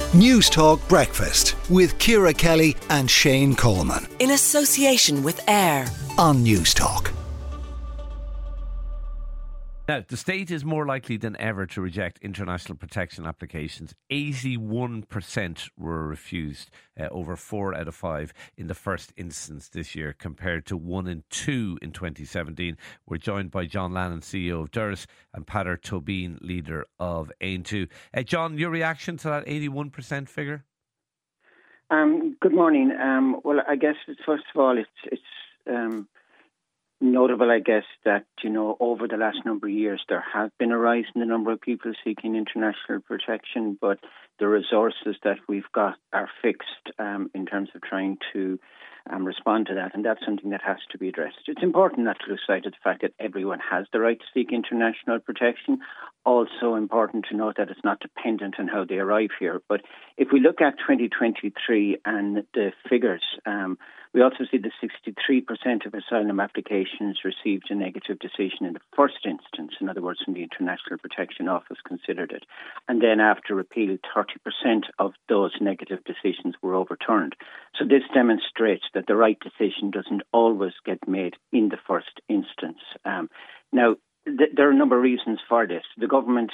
News Talk Breakfast with Ciara Kelly and Shane Coleman. In association with AIR On News Talk. Now, the state is more likely than ever to reject international protection applications. 81% were refused, over 4 out of 5 in the first instance this year, compared to 1 in 2 in 2017. We're joined by John Lannon, CEO of Doras, and Peadar Tóibín, leader of Aontú. John, your reaction to that 81% figure? Good morning. Well, I guess first of all, it's notable, I guess, that, over the last number of years, there has been a rise in the number of people seeking international protection, but the resources that we've got are fixed in terms of trying to respond to that, and that's something that has to be addressed. It's important not to lose sight of the fact that everyone has the right to seek international protection. Also important to note that it's not dependent on how they arrive here. But if we look at 2023 and the figures, we also see that 63% of asylum applications received a negative decision in the first instance, in other words, when the International Protection Office considered it. And then after appeal, 30% of those negative decisions were overturned. So this demonstrates that the right decision doesn't always get made in the first instance. Now, there are a number of reasons for this. The government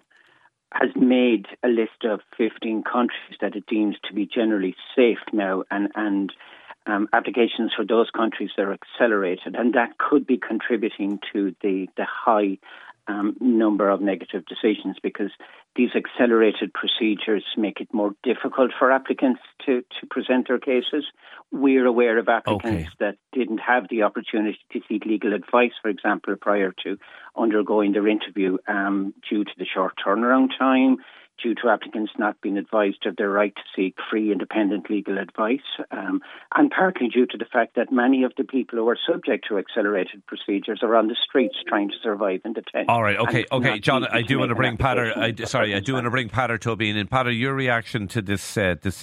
has made a list of 15 countries that it deems to be generally safe now, and applications for those countries are accelerated, and that could be contributing to the high number of negative decisions, because these accelerated procedures make it more difficult for applicants to present their cases. We're aware of applicants that didn't have the opportunity to seek legal advice, for example, prior to undergoing their interview due to the short turnaround time, due to applicants not being advised of their right to seek free independent legal advice, and partly due to the fact that many of the people who are subject to accelerated procedures are on the streets trying to survive in detention. All right, okay, John, I do want to bring Peadar. I do want to bring Peadar Tóibín in. Peadar, your reaction to this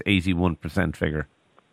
81% figure?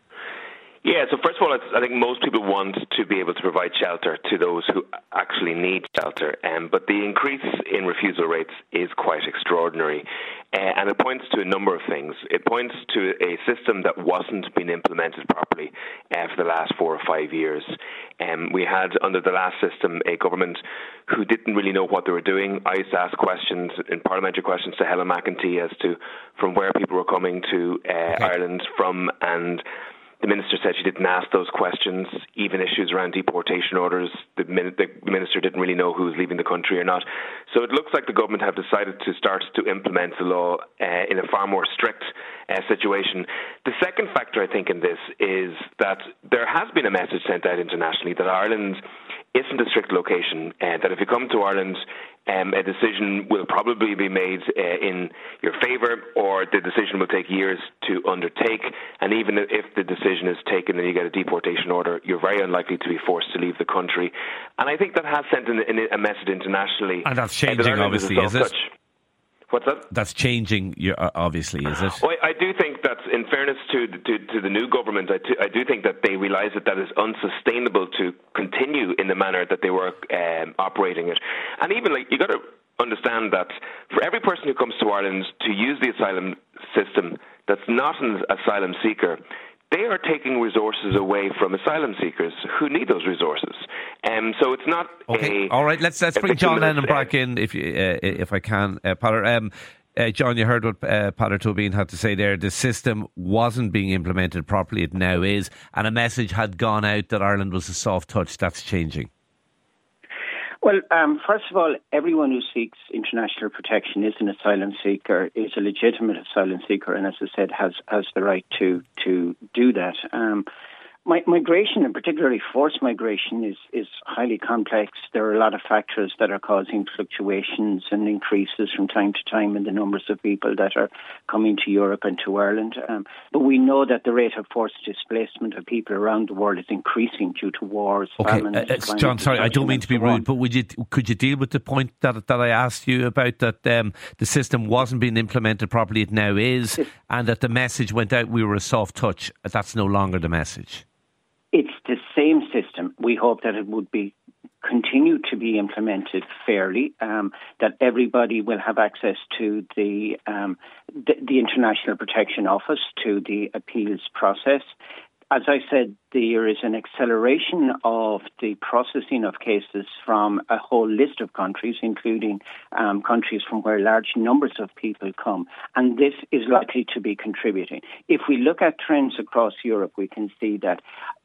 Yeah, so first of all, I think most people want to be able to provide shelter to those who actually need shelter, but the increase in refusal rates is quite extraordinary, and it points to a number of things. It points to a system that wasn't being implemented properly for the last 4 or 5 years. We had, under the last system, a government who didn't really know what they were doing. I used to ask questions, in parliamentary questions, to Helen McEntee as to from where people were coming to Ireland from, and the minister said she didn't ask those questions. Even issues around deportation orders, the minister didn't really know who was leaving the country or not. So it looks like the government have decided to start to implement the law in a far more strict situation. The second factor, I think, in this is that there has been a message sent out internationally that Ireland isn't a strict location, and that if you come to Ireland, a decision will probably be made in your favour, or the decision will take years to undertake. And even if the decision is taken and you get a deportation order, you're very unlikely to be forced to leave the country. And I think that has sent a message internationally. And that's changing, obviously, is it? What's that? That's changing, obviously, is it? Well, I do think that, in fairness to the new government, I do think that they realise that is unsustainable to continue in the manner that they were operating it. And even, you got to understand that for every person who comes to Ireland to use the asylum system that's not an asylum seeker, they are taking resources away from asylum seekers who need those resources. So it's not all right, let's bring John Lennon back in, if I can, Peadar. John, you heard what Peadar Tóibín had to say there. The system wasn't being implemented properly. It now is. And a message had gone out that Ireland was a soft touch. That's changing. Well, first of all, everyone who seeks international protection is an asylum seeker, is a legitimate asylum seeker, and as I said, has the right to do that. Migration, and particularly forced migration, is highly complex. There are a lot of factors that are causing fluctuations and increases from time to time in the numbers of people that are coming to Europe and to Ireland. But we know that the rate of forced displacement of people around the world is increasing due to wars, famines. John, sorry, I don't mean to be rude, but could you deal with the point that I asked you about, that the system wasn't being implemented properly, it now is, and that the message went out, we were a soft touch. That's no longer the message. It's the same system. We hope that it would be continue to be implemented fairly, that everybody will have access to the International Protection Office, to the appeals process. As I said, there is an acceleration of the processing of cases from a whole list of countries, including countries from where large numbers of people come. And this is likely to be contributing. If we look at trends across Europe, we can see that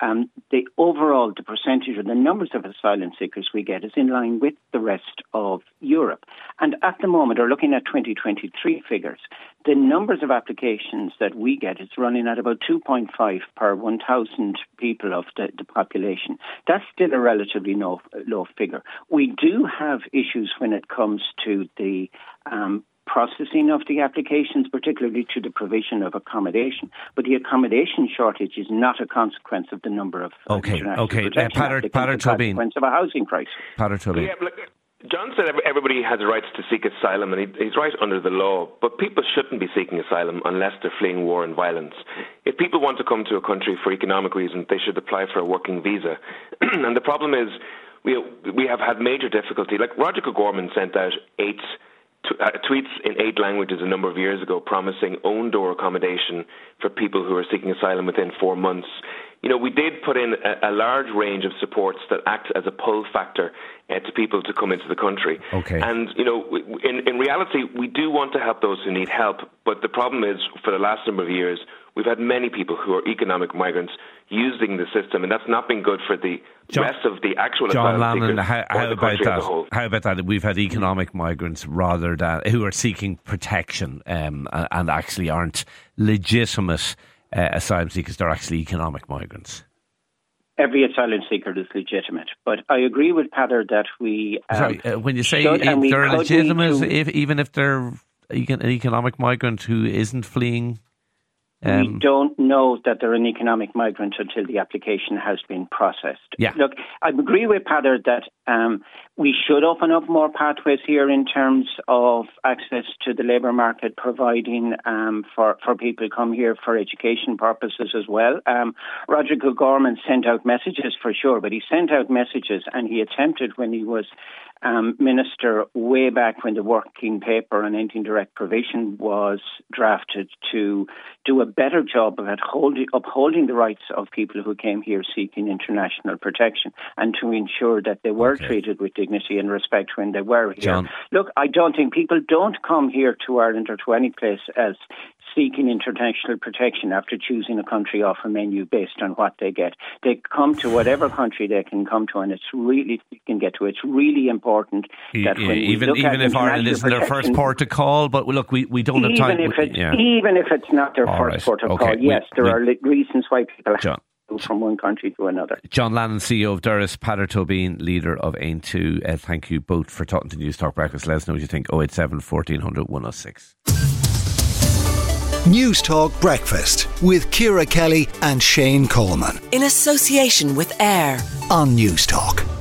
the percentage or the numbers of asylum seekers we get is in line with the rest of Europe. And at the moment, or looking at 2023 figures, the numbers of applications that we get is running at about 2.5 per 1,000 people of the population. That's still a relatively low figure. We do have issues when it comes to the processing of the applications, particularly to the provision of accommodation. But the accommodation shortage is not a consequence of the number of international protection applicants. It's a consequence of a housing crisis. Yeah, look, John said everybody has rights to seek asylum, and he's right under the law, but people shouldn't be seeking asylum unless they're fleeing war and violence. If people want to come to a country for economic reasons, they should apply for a working visa. And the problem is we have had major difficulty. Like Roger O'Gorman sent out tweets in 8 languages a number of years ago promising own-door accommodation for people who are seeking asylum within 4 months. You know, we did put in a large range of supports that act as a pull factor to people to come into the country. Okay. And, you know, in reality, we do want to help those who need help. But the problem is, for the last number of years, we've had many people who are economic migrants using the system, and that's not been good for the rest of the actual John asylum Lannon, seekers how or the country as a whole. How about that? We've had economic migrants rather than who are seeking protection and actually aren't legitimate asylum seekers. They're actually economic migrants. Every asylum seeker is legitimate, but I agree with Peadar that we. When you say they're legitimate, even if they're an economic migrant who isn't fleeing. We don't know that they're an economic migrant until the application has been processed. Yeah. Look, I agree with Peadar that we should open up more pathways here in terms of access to the labour market, providing for people who come here for education purposes as well. Roger O'Gorman sent out messages for sure, but he sent out messages and he attempted when he was Minister way back when the working paper on ending direct provision was drafted to do a better job of upholding the rights of people who came here seeking international protection and to ensure that they were treated with dignity and respect when they were here. John. Look, I don't think people don't come here to Ireland or to any place as seeking international protection after choosing a country off a menu based on what they get. They come to whatever country they can come to, and it's really important that when even if Ireland isn't their first port of call, but look, we don't have time. Even if it's not their first port of call, yes, there are reasons why people have to go from one country to another. John Lannon, CEO of Durras, Peadar Tóibín, leader of Aontú. Thank you both for talking to News Talk Breakfast. Let us know what you think. 087 1400 106. News Talk Breakfast with Ciara Kelly and Shane Coleman. In association with AIR On News Talk.